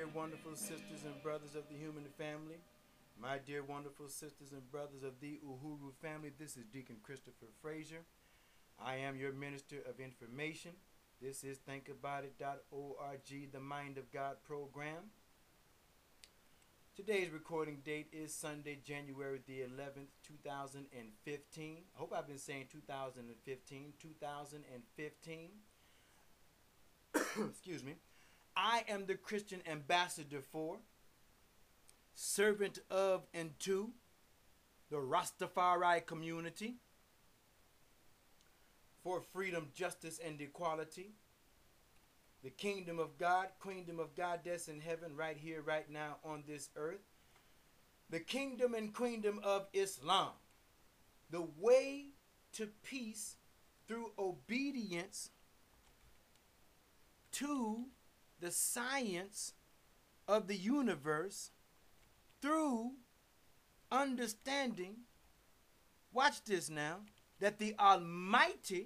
wonderful sisters and brothers of the human family, my dear wonderful sisters and brothers of the Uhuru family. This is Deacon Christopher Frazier. I am your minister of information. This is thinkaboutit.org, the Mind of God program. Today's recording date is Sunday, January the 11th, 2015. I hope I've been saying 2015. Excuse me. I am the Christian ambassador for, servant of, and to the Rastafari community for freedom, justice, and equality. The kingdom of God, queendom of goddess in heaven, right here, right now on this earth. The kingdom and queendom of Islam. The way to peace through obedience to the science of the universe through understanding, watch this now, that the Almighty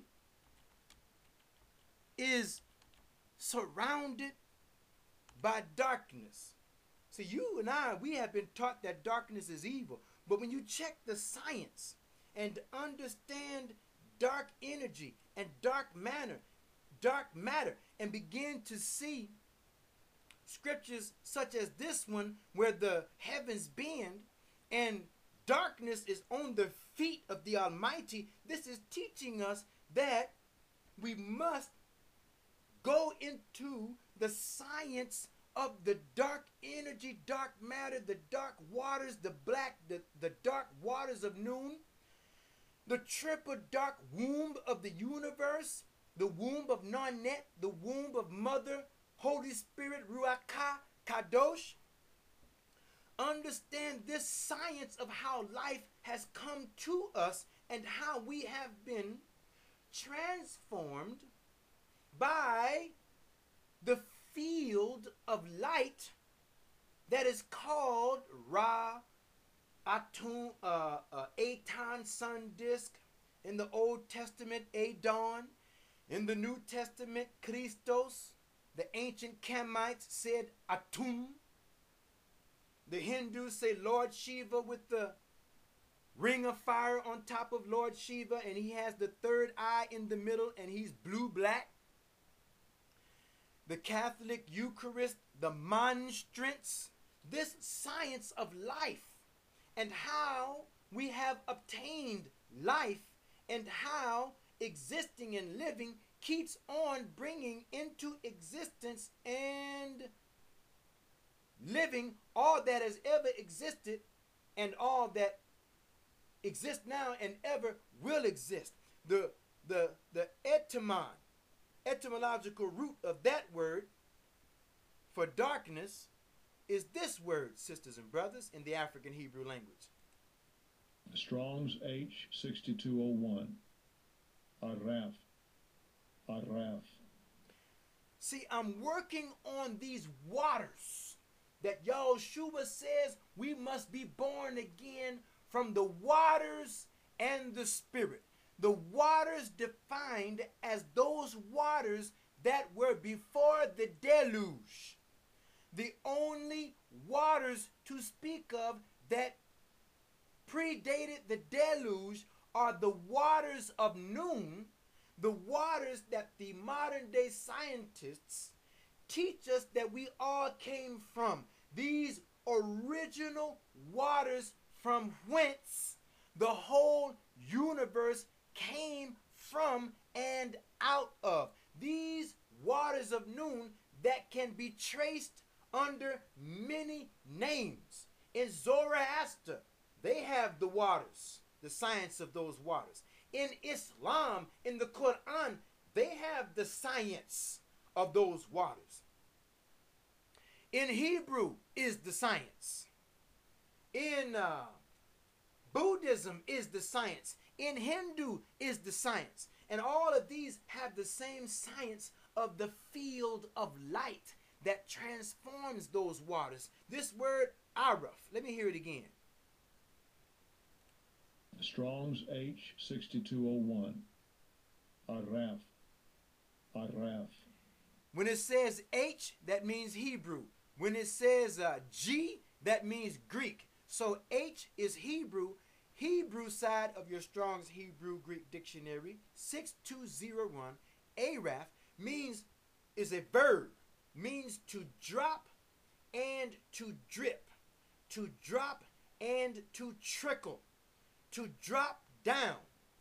is surrounded by darkness. See, you and I, we have been taught that darkness is evil. But when you check the science and understand dark energy and dark matter, and begin to see scriptures such as this one where the heavens bend and darkness is on the feet of the Almighty, this is teaching us that we must go into the science of the dark energy, dark matter, the dark waters, the dark waters of noon, the triple dark womb of the universe, the womb of Nonet, the womb of Mother, Holy Spirit, Ruach Kadosh. Understand this science of how life has come to us and how we have been transformed by the field of light that is called Ra, Atum, Aton, sun disk. In the Old Testament, Adon. In the New Testament, Christos. The ancient Kamites said Atum. The Hindus say Lord Shiva with the ring of fire on top of Lord Shiva, and he has the third eye in the middle, and he's blue-black. The Catholic Eucharist, the monstrance, this science of life and how we have obtained life and how existing and living keeps on bringing into existence and living all that has ever existed and all that exists now and ever will exist. The etymological root of that word for darkness is this word, sisters and brothers, in the African Hebrew language. Strong's H6201. Araf. See, I'm working on these waters that Yahushua says we must be born again from the waters and the Spirit. The waters defined as those waters that were before the deluge. The only waters to speak of that predated the deluge are the waters of noon, the waters that the modern day scientists teach us that we all came from. These original waters from whence the whole universe came from and out of. These waters of noon that can be traced under many names. In Zoroaster, they have the waters, the science of those waters. In Islam, in the Quran, they have the science of those waters. In Hebrew is the science. In Buddhism is the science. In Hindu is the science. And all of these have the same science of the field of light that transforms those waters. This word, Araf, let me hear it again. Strong's H6201. Araf. When it says H, that means Hebrew. When it says G, that means Greek. So H is Hebrew. Hebrew side of your Strong's Hebrew Greek Dictionary 6201, Araph, means, is a verb, means to drop and to drip, to drop and to trickle, to drop down.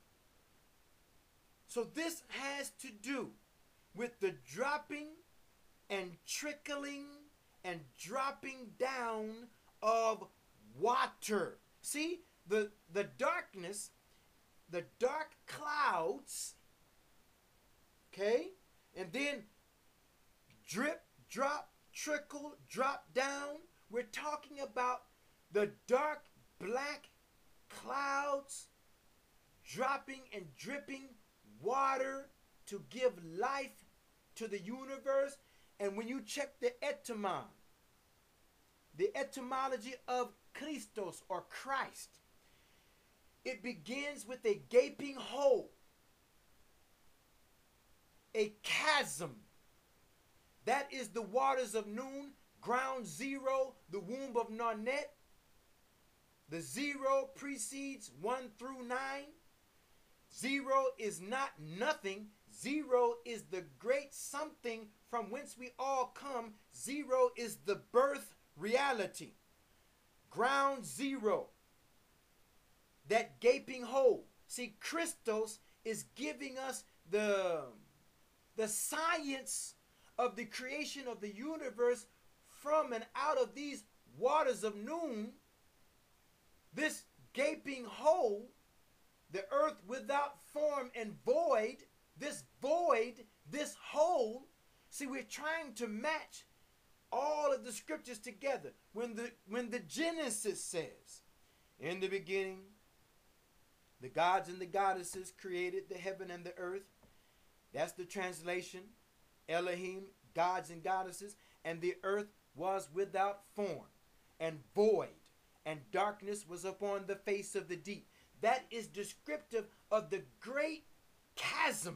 So this has to do with the dropping and trickling and dropping down of water. See, the darkness, the dark clouds, okay, and then drip, drop, trickle, drop down. We're talking about the dark black clouds dropping and dripping water to give life to the universe. And when you check the etymology of Christos or Christ, it begins with a gaping hole, a chasm. That is the waters of noon, ground zero, the womb of Narnet. The zero precedes 1 through 9. Zero is not nothing. Zero is the great something from whence we all come. Zero is the birth reality. Ground zero. That gaping hole. See, Christos is giving us the science of the creation of the universe from and out of these waters of noon. This gaping hole, the earth without form and void, this void, this hole. See, we're trying to match all of the scriptures together. When the Genesis says, in the beginning, the gods and the goddesses created the heaven and the earth. That's the translation. Elohim, gods and goddesses. And the earth was without form and void, and darkness was upon the face of the deep. That is descriptive of the great chasm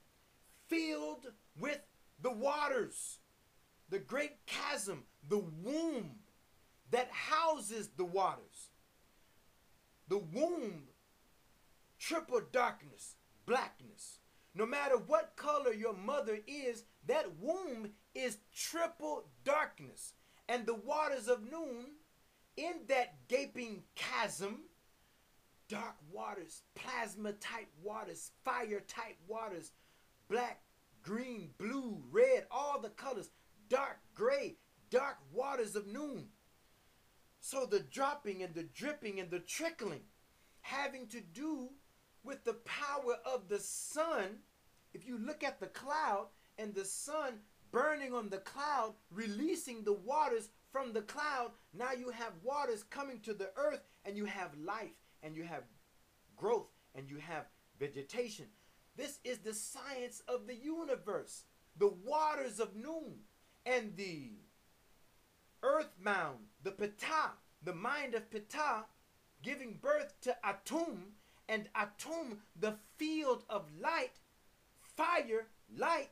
filled with the waters. The great chasm, the womb that houses the waters. The womb, triple darkness, blackness. No matter what color your mother is, that womb is triple darkness. And the waters of noon, in that gaping chasm, dark waters, plasma type waters, fire type waters, black, green, blue, red, all the colors, dark gray, dark waters of noon. So the dropping and the dripping and the trickling having to do with the power of the sun. If you look at the cloud and the sun burning on the cloud, releasing the waters from the cloud, now you have waters coming to the earth, and you have life, and you have growth, and you have vegetation. This is the science of the universe. The waters of noon and the earth mound, the Ptah, the mind of Ptah, giving birth to Atum, and Atum, the field of light, fire, light,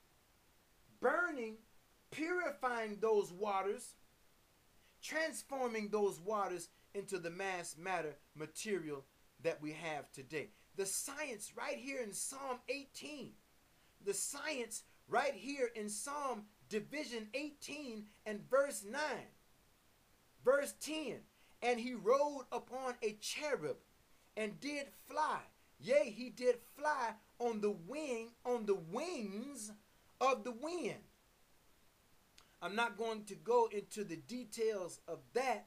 burning, purifying those waters, transforming those waters into the mass matter material that we have today. The science right here in Psalm 18. The science right here in Psalm division 18 and verse 9. Verse 10. And he rode upon a cherub and did fly. Yea, he did fly on the wings of the wind. I'm not going to go into the details of that,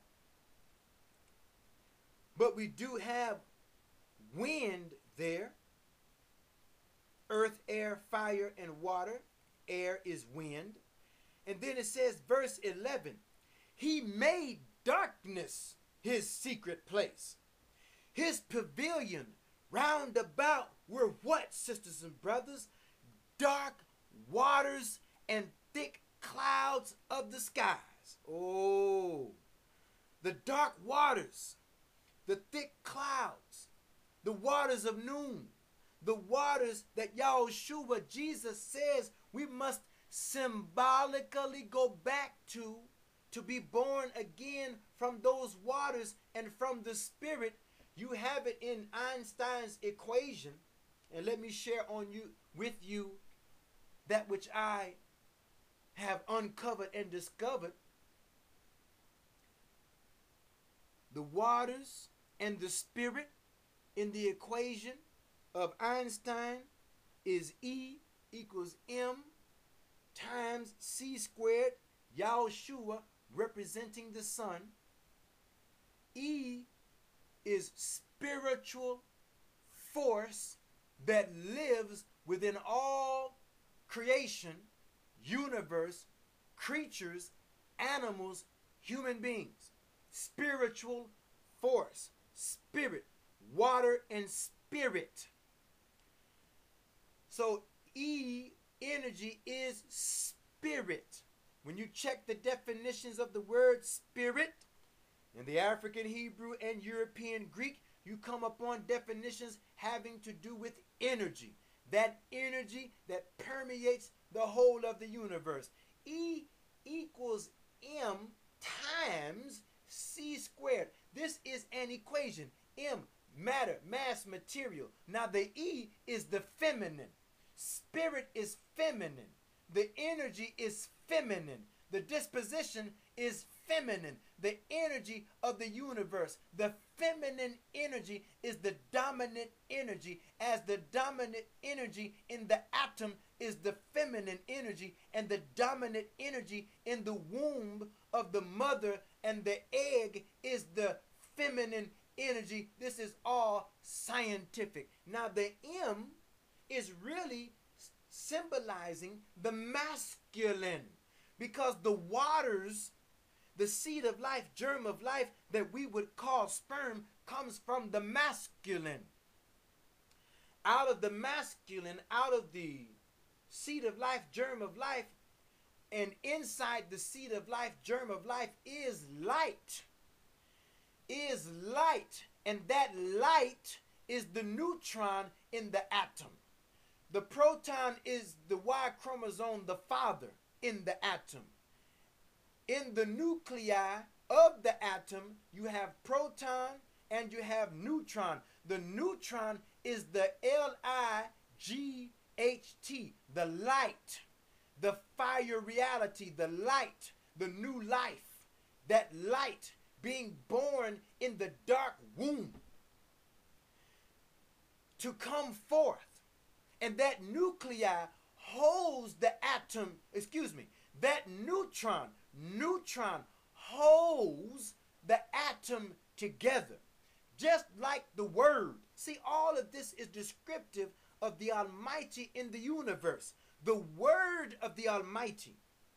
but we do have wind there. Earth, air, fire, and water. Air is wind. And then it says, verse 11, he made darkness his secret place. His pavilion round about were what, sisters and brothers? Dark waters and thick clouds of the skies. Oh, the dark waters, the thick clouds, the waters of noon, the waters that Yahushua, Jesus says we must symbolically go back to to be born again from those waters and from the Spirit, you have it in Einstein's equation. And let me share with you that which I have uncovered and discovered. The waters and the Spirit in the equation of Einstein is E equals M times C squared, Yahushua representing the Son. E is spiritual force that lives within all creation, universe, creatures, animals, human beings. Spiritual force, spirit, water and spirit. So E, energy, is spirit. When you check the definitions of the word spirit in the African, Hebrew, and European Greek, you come upon definitions having to do with energy. That energy that permeates the whole of the universe. E equals M times C squared. This is an equation. M, matter, mass, material. Now the E is the feminine. Spirit is feminine. The energy is feminine. The disposition is feminine. The energy of the universe. The feminine energy is the dominant energy, as the dominant energy in the atom is the feminine energy, and the dominant energy in the womb of the mother and the egg is the feminine energy. This is all scientific. Now the M is really symbolizing the masculine, because the waters, the seed of life, germ of life that we would call sperm, comes from the masculine. Out of the masculine, out of the seed of life, germ of life, and inside the seed of life, germ of life, is light. Is light. And that light is the neutron in the atom. The proton is the Y chromosome, the father in the atom. In the nuclei of the atom, you have proton and you have neutron. The neutron is the L-I-G-H-T, the light, the fire reality, the light, the new life. That light being born in the dark womb to come forth. And that nuclei holds the atom, that neutron holds the atom together. Just like the word. See, all of this is descriptive of the Almighty in the universe. The word of the Almighty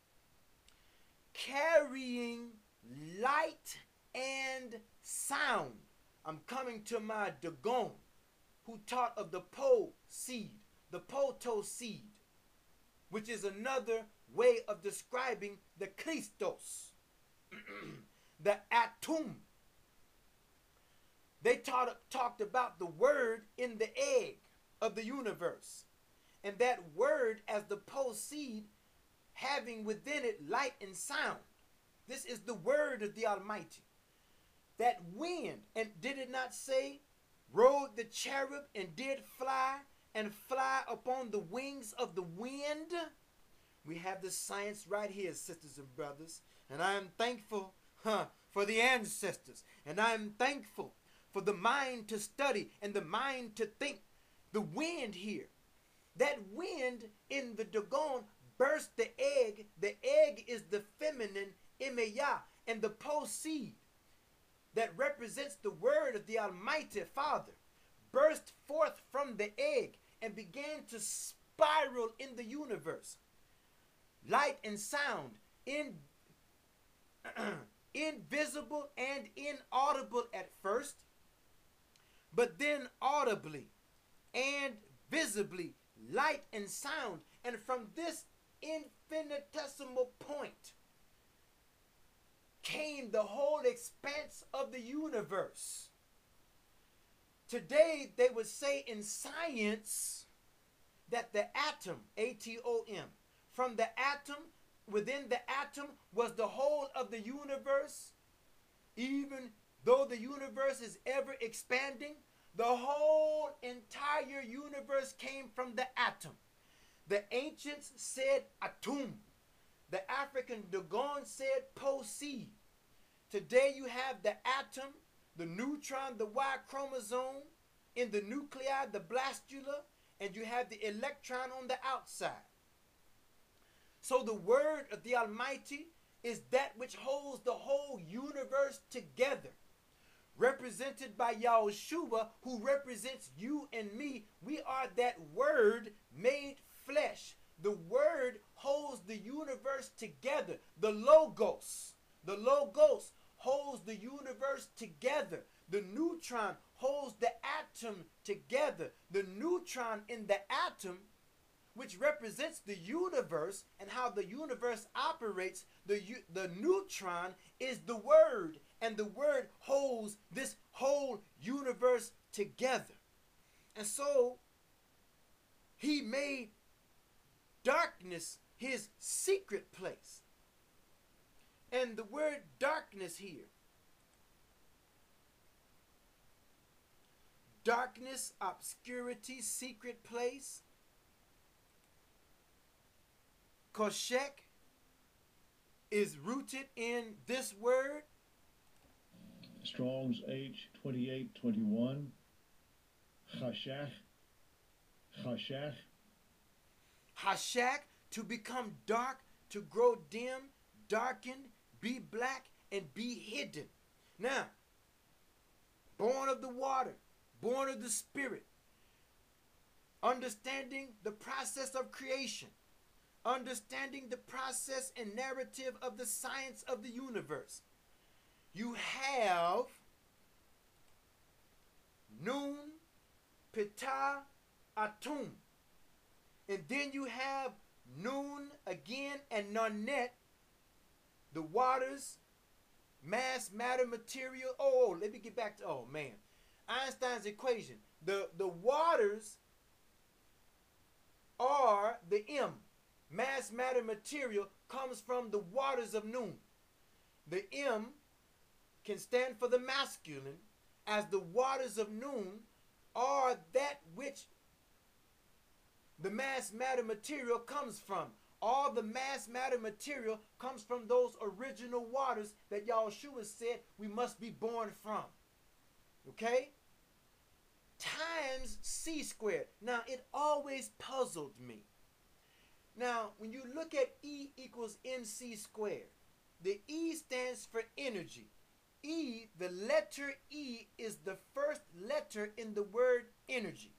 carrying light and sound. I'm coming to my Dagon, who taught of the Po seed, the Poto seed, which is another way of describing the Christos, the Atum. They talked about the word in the egg of the universe, and that word as the Po seed having within it light and sound. This is the word of the Almighty. That wind, and did it not say, rode the cherub and did fly, and fly upon the wings of the wind? We have the science right here, sisters and brothers. And I am thankful for the ancestors. And I am thankful for the mind to study and the mind to think. The wind here. That wind in the Dagon burst the egg. The egg is the feminine Emeya, and the Po seed that represents the word of the Almighty Father burst forth from the egg and began to spiral in the universe. Light and sound, invisible and inaudible at first, but then audibly and visibly, light and sound. And from this infinitesimal point came the whole expanse of the universe. Today, they would say in science that the atom, A-T-O-M, from the atom within the atom was the whole of the universe, even though the universe is ever expanding, the whole entire universe came from the atom. The ancients said atum. The African Dogon said posi. Today you have the atom, the neutron, the Y chromosome, in the nuclei, the blastula, and you have the electron on the outside. So the word of the Almighty is that which holds the whole universe together. Represented by Yahushua, who represents you and me, we are that word made flesh. The word holds the universe together. The Logos holds the universe together. The neutron holds the atom together. The neutron in the atom, which represents the universe and how the universe operates, the neutron is the word, and the word holds this whole universe together. And so he made darkness his secret place. And the word darkness here, darkness, obscurity, secret place, Koshek is rooted in this word. Strong's H 2821. Chashach. Chashach. Hashak, to become dark, to grow dim, darkened, be black, and be hidden. Now, born of the water, born of the spirit, understanding the process of creation, understanding the process and narrative of the science of the universe. You have Nun, Ptah, Atum. And then you have Nun again and Nonet, the waters, mass, matter, material. Oh, let me get back to, oh man, Einstein's equation. The waters are the M. Mass, matter, material comes from the waters of Nun. The M can stand for the masculine, as the waters of Nun are that which the mass, matter, material comes from. All the mass, matter, material comes from those original waters that Yahushua said we must be born from. Okay? Times C squared. Now, it always puzzled me. Now, when you look at E equals MC squared, the E stands for energy. E, the letter E, is the first letter in the word energy.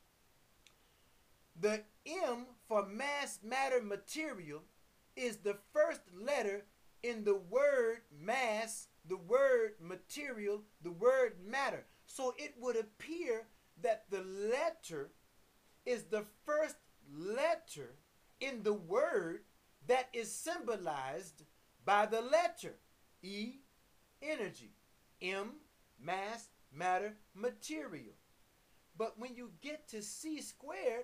The M for mass, matter, material is the first letter in the word mass, the word material, the word matter. So it would appear that the letter is the first letter in the word that is symbolized by the letter E, energy, M, mass, matter, material. But when you get to C squared,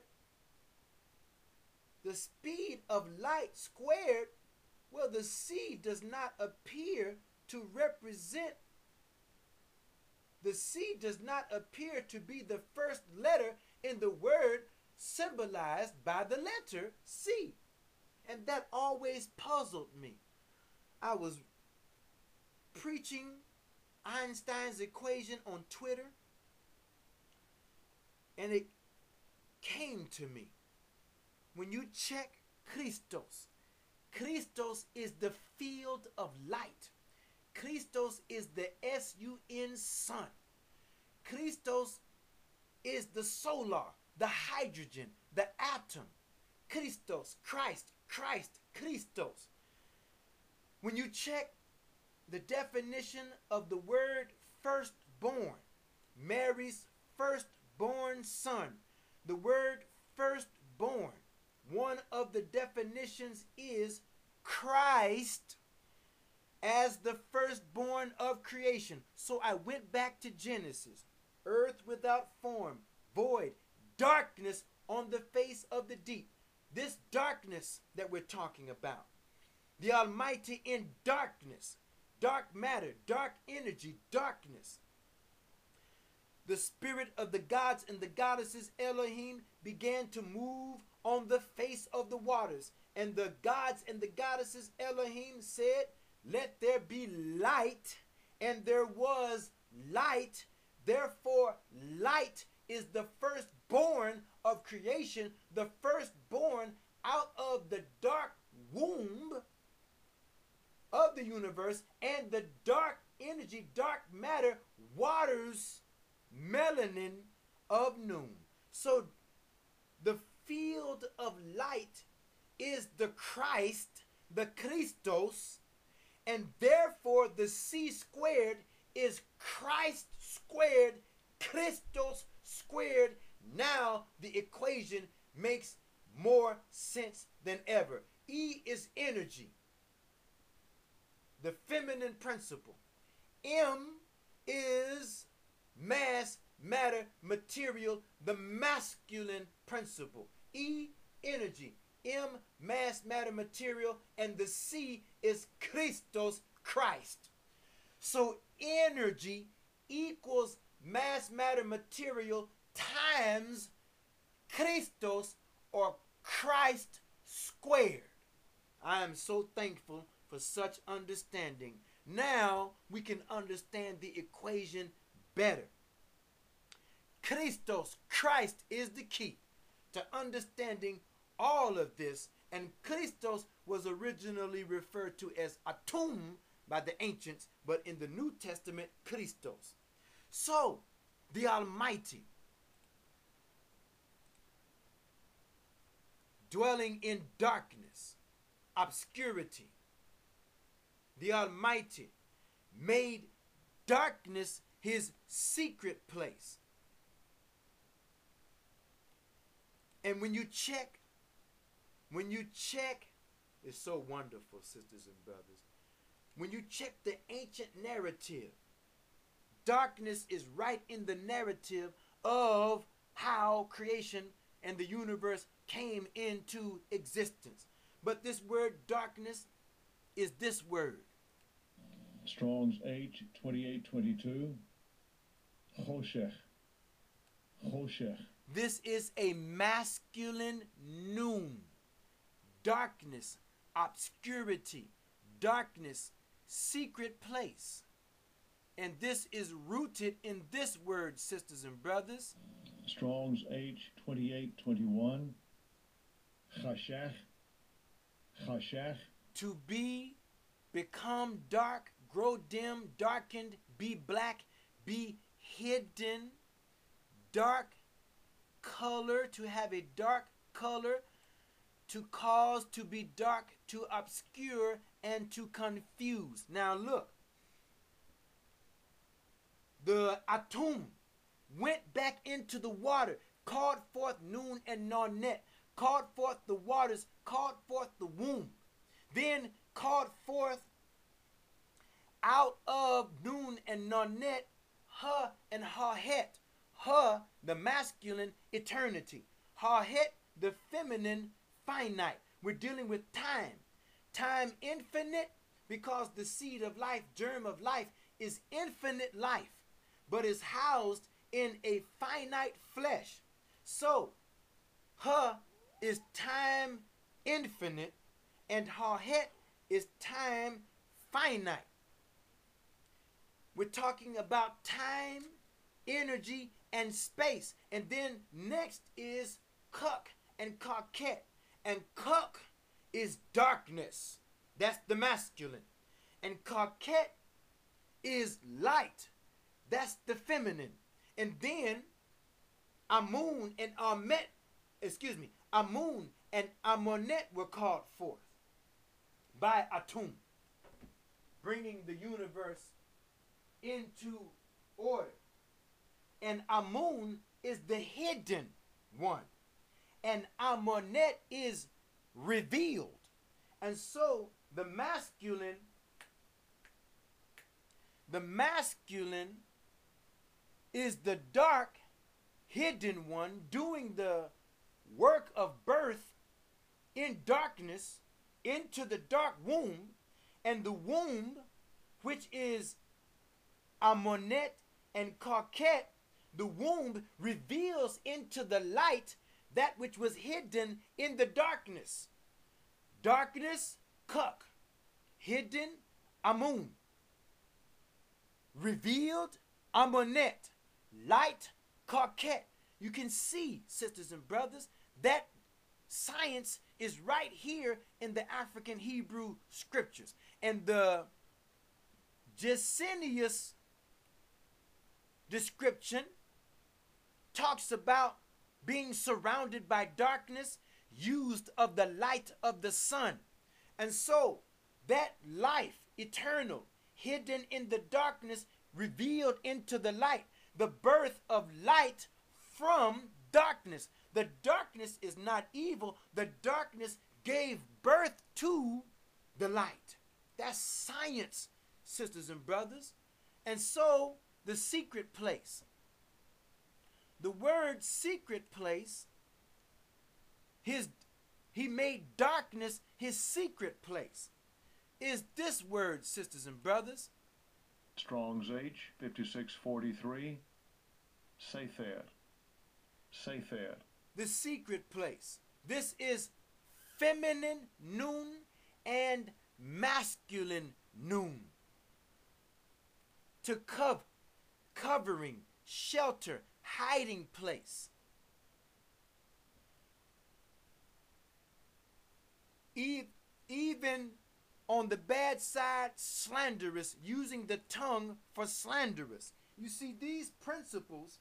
the speed of light squared, well, the C does not appear to represent, the C does not appear to be the first letter in the word symbolized by the letter C. And that always puzzled me. I was preaching Einstein's equation on Twitter, and it came to me. When you check Christos, Christos is the field of light. Christos is the S-U-N, sun. Christos is the solar, the hydrogen, the atom. Christos, Christ, Christ, Christos. When you check the definition of the word firstborn, Mary's firstborn son, the word firstborn, one of the definitions is Christ as the firstborn of creation. So I went back to Genesis. Earth without form, void, darkness on the face of the deep. This darkness that we're talking about The Almighty in darkness, dark matter, dark energy, darkness. The spirit of the gods and the goddesses Elohim began to move on the face of the waters. And the gods and the goddesses Elohim said, "Let there be light." And there was light. Therefore, light is the firstborn of creation, the firstborn out of the dark womb of the universe, and the dark energy, dark matter waters melanin of noon. So the field of light is the Christ, the Christos, and therefore the C squared is Christ squared, Christos squared. Now the equation makes more sense than ever. E is energy, the feminine principle. M is mass, matter, material, the masculine principle. E, energy. M, mass, matter, material. And the C is Christos, Christ. So energy equals mass, matter, material times Christos, or Christ squared. I am so thankful for such understanding. Now we can understand the equation better. Christos, Christ, is the key to understanding all of this. And Christos was originally referred to as Atum by the ancients, but in the New Testament, Christos. So, the Almighty, dwelling in darkness, obscurity, the Almighty made darkness his secret place. And when you check, it's so wonderful, sisters and brothers. When you check the ancient narrative, darkness is right in the narrative of how creation and the universe came into existence. But this word darkness is this word. Strong's H 2822. Choshech. Choshech. This is a masculine noon. Darkness, obscurity, darkness, secret place. And this is rooted in this word, sisters and brothers. Strong's H 2821. Chashach. Chashach. To be, become dark, grow dim, darkened, be black, be hidden, dark color, to have a dark color, to cause to be dark, to obscure, and to confuse. Now look, the Atum went back into the water, called forth Nun and Nonet, called forth the waters, called forth the womb, then called forth out of Nun and Nonet, Ha and Ha-Het. Ha, the masculine, eternity. Ha-Het, the feminine, finite. We're dealing with time. Time infinite, because the seed of life, germ of life, is infinite life, but is housed in a finite flesh. So, Ha is time infinite, and Ha-Het is time finite. We're talking about time, energy, and space. And then next is Kuk and Kakhet. And Kuk is darkness. That's the masculine. And Kakhet is light. That's the feminine. And then Amun and Amun and Amonet were called forth by Atum, bringing the universe into order. And Amun is the hidden one, and Amonet is revealed. And so the masculine is the dark, hidden one doing the work of birth in darkness, into the dark womb, and the womb, which is Amonet and Karket, the womb reveals into the light that which was hidden in the darkness. Darkness, Kuk. Hidden, Amun. Revealed, Amonet. Light, Karket. You can see, sisters and brothers, that science is right here in the African Hebrew scriptures. And the Gesenius description talks about being surrounded by darkness, used of the light of the sun. And so that life eternal, hidden in the darkness, revealed into the light, the birth of light from darkness. The darkness is not evil. The darkness gave birth to the light. That's science, sisters and brothers. And so the secret place. The word secret place, he made darkness his secret place, is this word, sisters and brothers. Strong's H, 5643, Sefer. Sefer. The secret place. This is feminine nun and masculine nun. To covering, shelter, hiding place. Even on the bad side, slanderous, using the tongue for slanderous. You see, these principles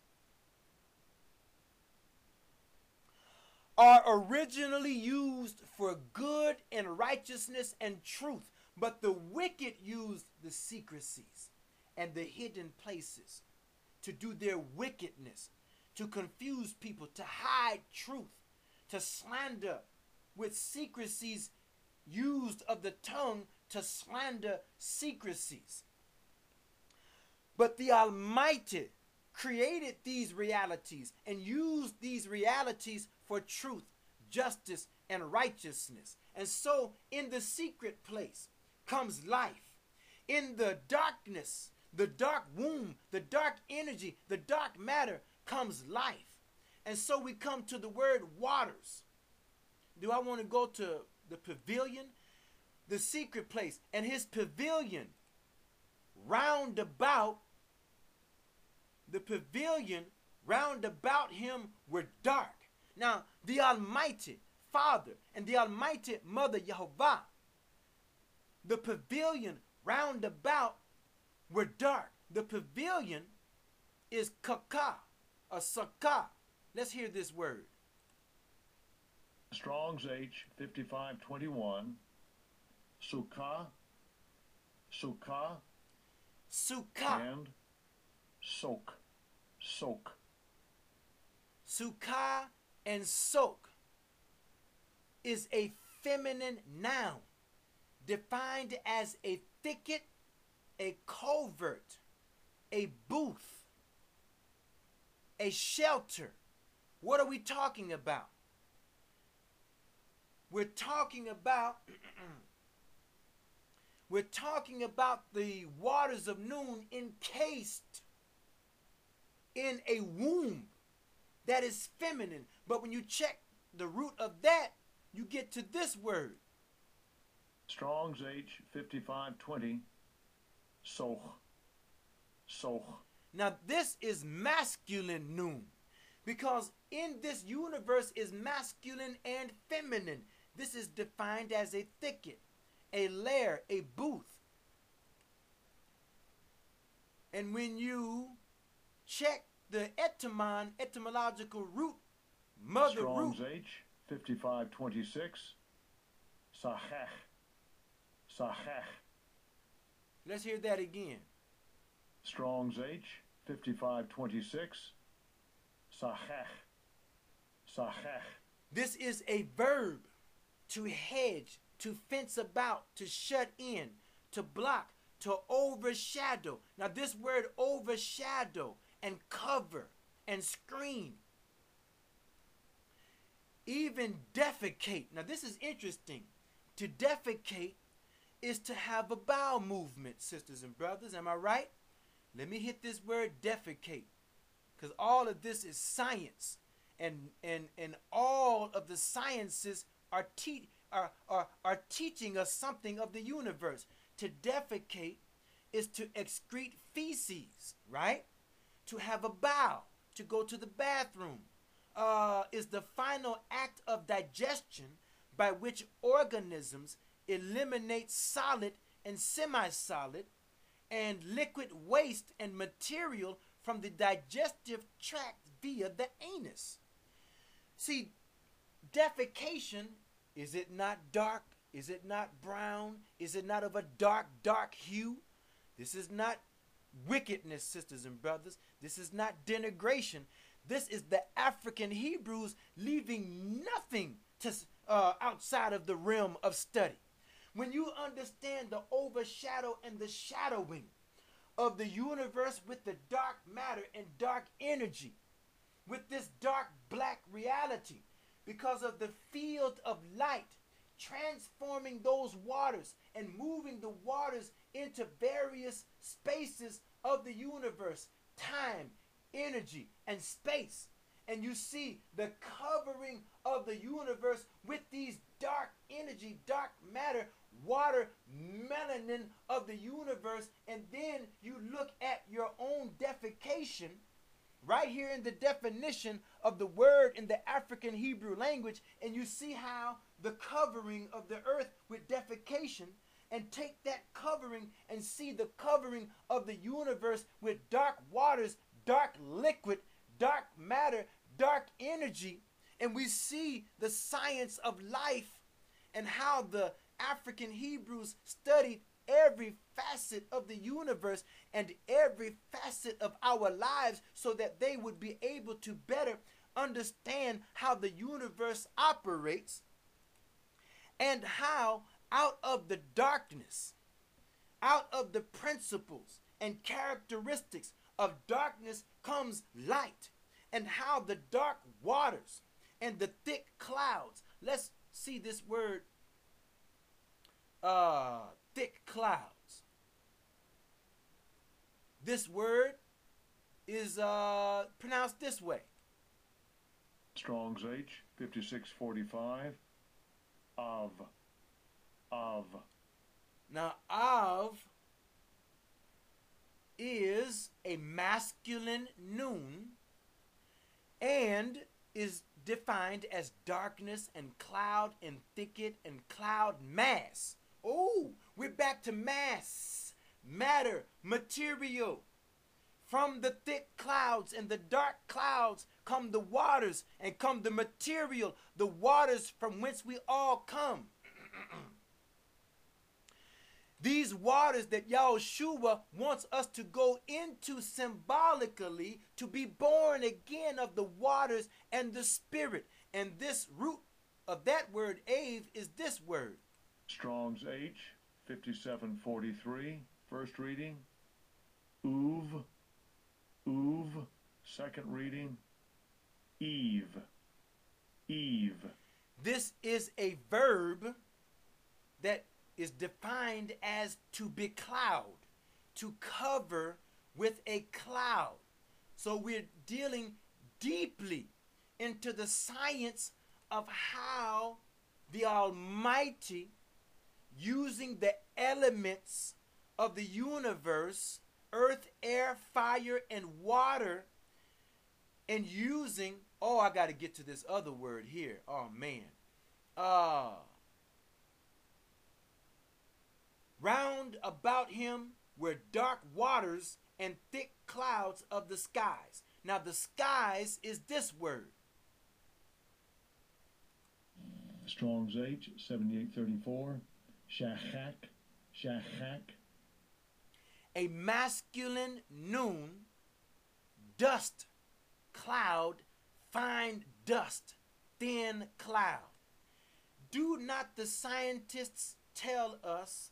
are originally used for good and righteousness and truth, but the wicked use the secrecies and the hidden places to do their wickedness, to confuse people, to hide truth, to slander with secrecies used of the tongue to slander secrecies. But the Almighty created these realities and used these realities for truth, justice, and righteousness. And so in the secret place comes life. In the darkness, the dark womb, the dark energy, the dark matter comes life. And so we come to the word waters. Do I want to go to the pavilion? The secret place. And his pavilion round about, the pavilion round about him were dark. Now, the Almighty Father and the Almighty Mother Yehovah, the pavilion round about were dark. The pavilion is kaka, a sakah. Let's hear this word. Strong's H, 5521, Sukkah, Sukkah, Sukkah. and Sok, Sok. Sukkah and sok is a feminine noun defined as a thicket, a covert, a booth, a shelter. What are we talking about? We're talking about the waters of Nun encased in a womb that is feminine. But when you check the root of that, you get to this word. Strong's H, 5520, Soch, Soch. Now this is masculine Nun, because in this universe is masculine and feminine. This is defined as a thicket, a lair, a booth. And when you check the etymological root, mother Strong's root. H, 5526, Sahech, Sahech. Let's hear that again. Strong's H, 5526, Sahech, Sahech. This is a verb, to hedge, to fence about, to shut in, to block, to overshadow. Now this word overshadow and cover and screen, even defecate. Now this is interesting. To defecate is to have a bowel movement, sisters and brothers. Am I right? Let me hit this word defecate, because all of this is science, and all of the sciences are teaching us something of the universe. To defecate is to excrete feces, right? To have a bowel, to go to the bathroom, is the final act of digestion by which organisms eliminate solid and semi-solid and liquid waste and material from the digestive tract via the anus. See, defecation, is it not dark? Is it not brown? Is it not of a dark, dark hue? This is not wickedness, sisters and brothers. This is not denigration. This is the African Hebrews leaving nothing to outside of the realm of study. When you understand the overshadow and the shadowing of the universe with the dark matter and dark energy, with this dark black reality, because of the field of light transforming those waters and moving the waters into various spaces of the universe, time, energy, and space. And you see the covering of the universe with these dark energy, dark matter, water, melanin of the universe. And then you look at your own defecation right here in the definition of the word in the African Hebrew language, and you see how the covering of the earth with defecation, and take that covering and see the covering of the universe with dark waters, dark liquid, dark matter, dark energy, and we see the science of life and how the African Hebrews studied every facet of the universe and every facet of our lives so that they would be able to better understand how the universe operates, and how out of the darkness, out of the principles and characteristics of darkness comes light, and how the dark waters and the thick clouds, let's see this word, thick clouds. This word is pronounced this way. Strong's H, 5645. Of. Now, of is a masculine noun and is defined as darkness and cloud and thicket and cloud mass. Oh, we're back to mass, matter, material. From the thick clouds and the dark clouds come the waters and come the material, the waters from whence we all come. These waters that Yahushua wants us to go into symbolically, to be born again of the waters and the spirit. And this root of that word, Ave, is this word. Strong's H, 5743. First reading. Uv. Second reading. Eve. This is a verb that is defined as to becloud, to cover with a cloud. So we're dealing deeply into the science of how the Almighty, using the elements of the universe, earth, air, fire, and water, and using, oh, I got to get to this other word here. Oh, man. Round about him were dark waters and thick clouds of the skies. Now, the skies is this word. Strong's H, 7834. Shachak. A masculine noun, dust, cloud, fine dust, thin cloud. Do not the scientists tell us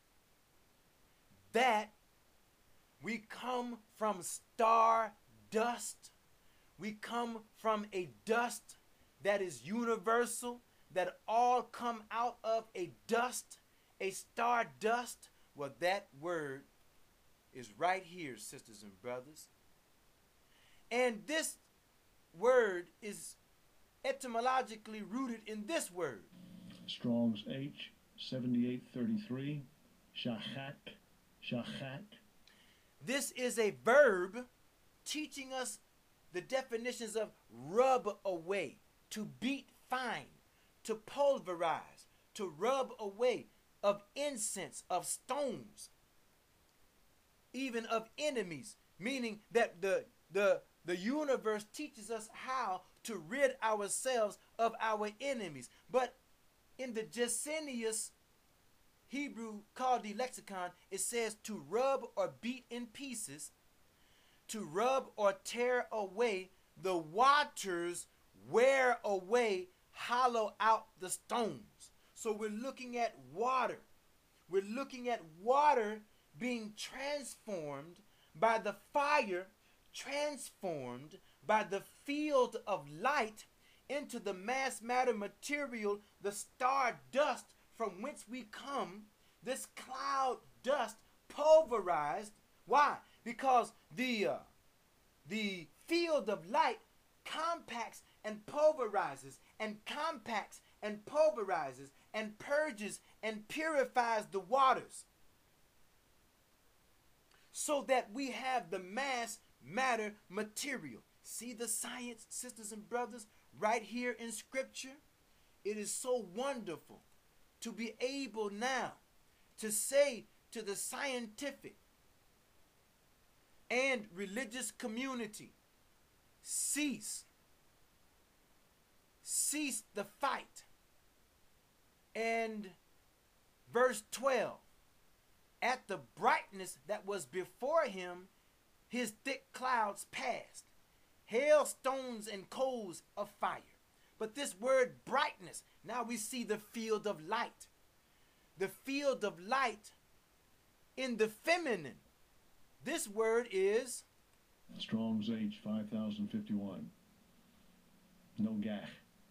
that we come from star dust? We come from a dust that is universal, that all come out of a dust, a star dust? Well, that word is right here, sisters and brothers. And this word is etymologically rooted in this word. Strong's H, 7833, shachak, shachak. This is a verb teaching us the definitions of rub away, to beat fine, to pulverize, to rub away, of incense, of stones, even of enemies, meaning that the universe teaches us how to rid ourselves of our enemies. But in the Gesenius Hebrew Chaldee lexicon, it says to rub or beat in pieces, to rub or tear away, the waters wear away, hollow out the stones. So we're looking at water. We're looking at water being transformed by the fire, transformed by the field of light into the mass matter material, the star dust from whence we come, this cloud dust pulverized. Why? Because the field of light compacts and pulverizes and compacts and pulverizes and purges and purifies the waters, so that we have the mass matter material. See the science, sisters and brothers, right here in Scripture? It is so wonderful to be able now to say to the scientific and religious community, cease the fight. And verse 12, at the brightness that was before him, his thick clouds passed, hailstones and coals of fire. But this word brightness, now we see the field of light. The field of light in the feminine. This word is Strong's H, 5051. Nogah.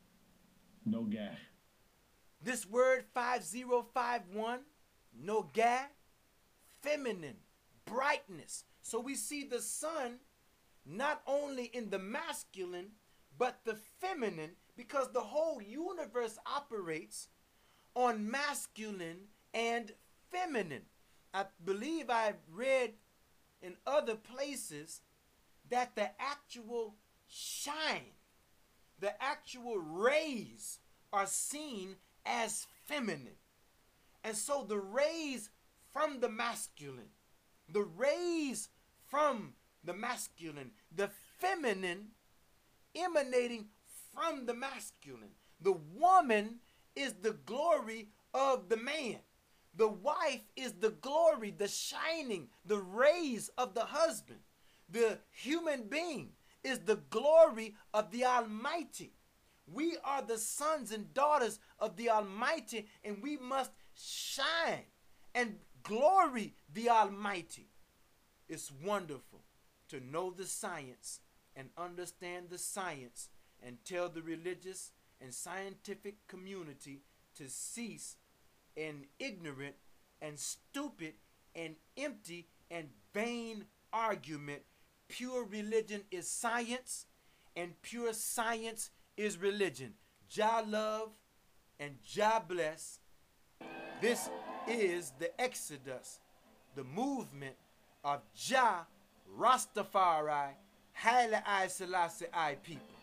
Nogah. This word 5051, nogah, feminine, brightness. So we see the sun not only in the masculine, but the feminine, because the whole universe operates on masculine and feminine. I believe I've read in other places that the actual shine, the actual rays are seen as feminine. And so the rays from the masculine, the rays from the masculine, the feminine emanating from the masculine. The woman is the glory of the man. The wife is the glory, the shining, the rays of the husband. The human being is the glory of the Almighty. We are the sons and daughters of the Almighty, and we must shine and glory the Almighty. It's wonderful to know the science and understand the science and tell the religious and scientific community to cease an ignorant and stupid and empty and vain argument. Pure religion is science, and pure science is religion. Jah love and Jah bless. This is the Exodus, the movement of Jah Rastafari, Haile I Selassie I people.